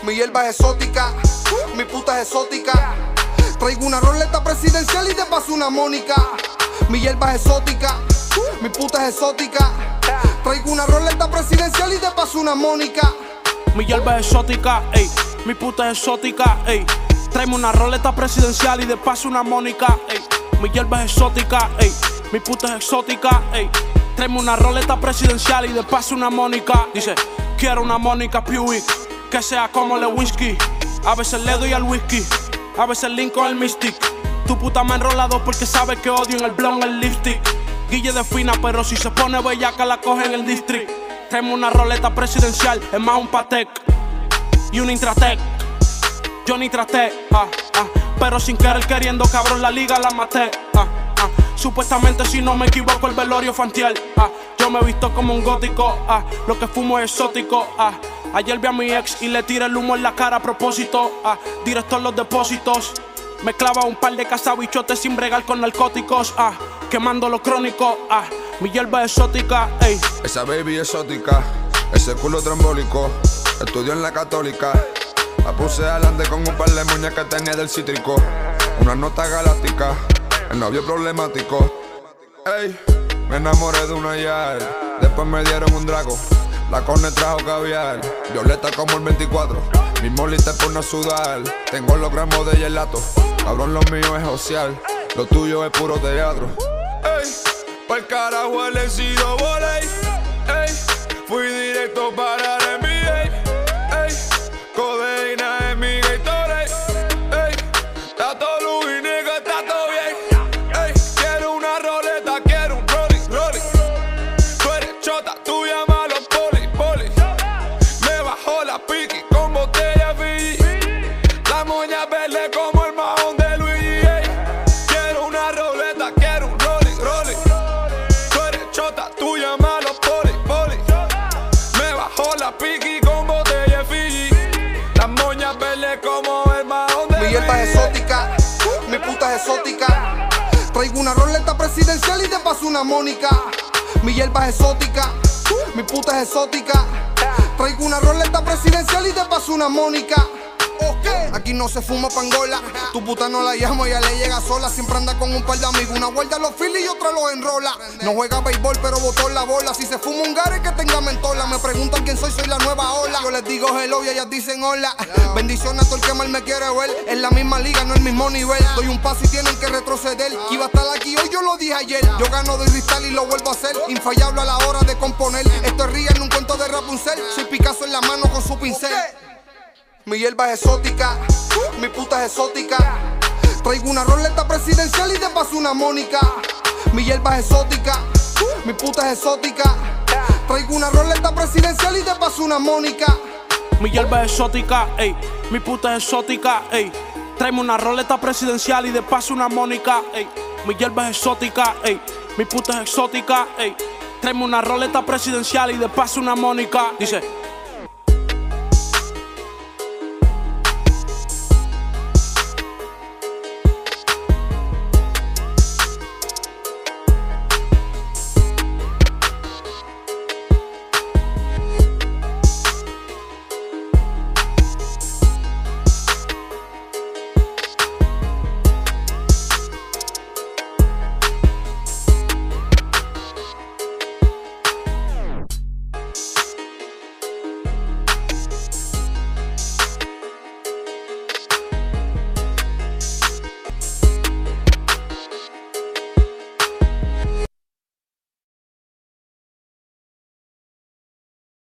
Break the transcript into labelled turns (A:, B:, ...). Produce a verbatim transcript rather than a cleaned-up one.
A: Mi hierba es exótica, mi puta es exótica. Traigo una roleta presidencial y de paso una Mónica. Mi hierba es exótica, mi puta es exótica. Traigo una roleta presidencial y de paso una Mónica.
B: Mi hierba es exótica, ey. Mi puta es exótica, ey. Tráeme una roleta presidencial y de paso una Mónica, ey. Mi hierba es exótica, ey. Mi puta es exótica, ey. Tráeme una roleta presidencial y de paso una Mónica. Dice, quiero una Mónica Puig, que sea como Lewinsky. A veces le doy al whisky, a veces link con el Mystic. Tu puta me ha enrolado porque sabe que odio en el blond el lipstick. Guille de fina, pero si se pone bellaca la coge en el district. Tráeme una roleta presidencial, es más un Patek y un Intratec. Yo ni traté, ah, ah, pero sin querer queriendo, cabrón, la liga la maté, ah, ah. Supuestamente, si no me equivoco, el velorio fantiel, ah. Yo me he visto como un gótico, ah. Lo que fumo es exótico, ah. Ayer vi a mi ex y le tiré el humo en la cara a propósito, ah. Directo en los depósitos. Me clava un par de cazabichotes sin bregar con narcóticos, ah. Quemando lo crónico, ah. Mi hierba es exótica, ey.
C: Esa baby exótica, ese culo trambólico. Estudió en la católica. La puse adelante con un par de moñas que tenía del cítrico. Una nota galáctica, el novio problemático. Ey, me enamoré de una ayer. Después me dieron un drago. La corne trajo caviar. Violeta como el veinticuatro. Mi molita por no sudar. Tengo los gramos de gelato. Cabrón, lo mío es social. Lo tuyo es puro teatro. Ey, pa'l carajo el sido voley. Ey, fui directo para el N B A. Ey, codeína en mi Gatorade. Ey, está todo luz y nigga, está todo bien. Ey, quiero una roleta, quiero un rolling, rolling. Tú eres chota, tú llamas a los poli, poli. Me bajó la piqui con botella Fiji. La moña verde como el mahón de Luigi. Ey, quiero una roleta, quiero un rolling, rolling. Tú eres chota, tú llamas a los poli, poli. Me bajó la piqui con botella Fiji. Las moñas verdes como el mahón de
A: Mi hierba es exótica, mi puta es exótica. Traigo una roleta presidencial y de paso una Mónica. Mi hierba es exótica, mi puta es exótica. Traigo una roleta presidencial y de paso una Mónica. Okay. Aquí no se fuma pangola. Tu puta no la llamo, ella le llega sola. Siempre anda con un par de amigos. Una guarda los filis y otra los enrola. No juega béisbol, pero botó la bola. Si se fuma un gare que tenga mentola. Me preguntan quién soy, soy la nueva ola. Yo les digo hello y ellas dicen hola. Bendiciones a todo el que mal me quiere ver. En la misma liga, no el mismo nivel. Doy un paso y tienen que retroceder. Que iba a estar aquí hoy, yo lo dije ayer. Yo gano de cristal y lo vuelvo a hacer. Infallable a la hora de componer. Esto es real en un cuento de Rapunzel. Soy Picasso en la mano con su pincel. Mi hierba es exótica, mi puta es exótica. Traigo una roleta presidencial y de paso una Mónica. Mi hierba es exótica, mi puta es exótica. Traigo una roleta presidencial y de paso una Mónica.
B: Mi hierba es exótica, ey. Mi puta es exótica, ey. Tráeme una roleta presidencial y de paso una Mónica, ey. Mi hierba es exótica, ey. Mi puta es exótica, ey. Tráeme una roleta presidencial y de paso una Mónica. Dice,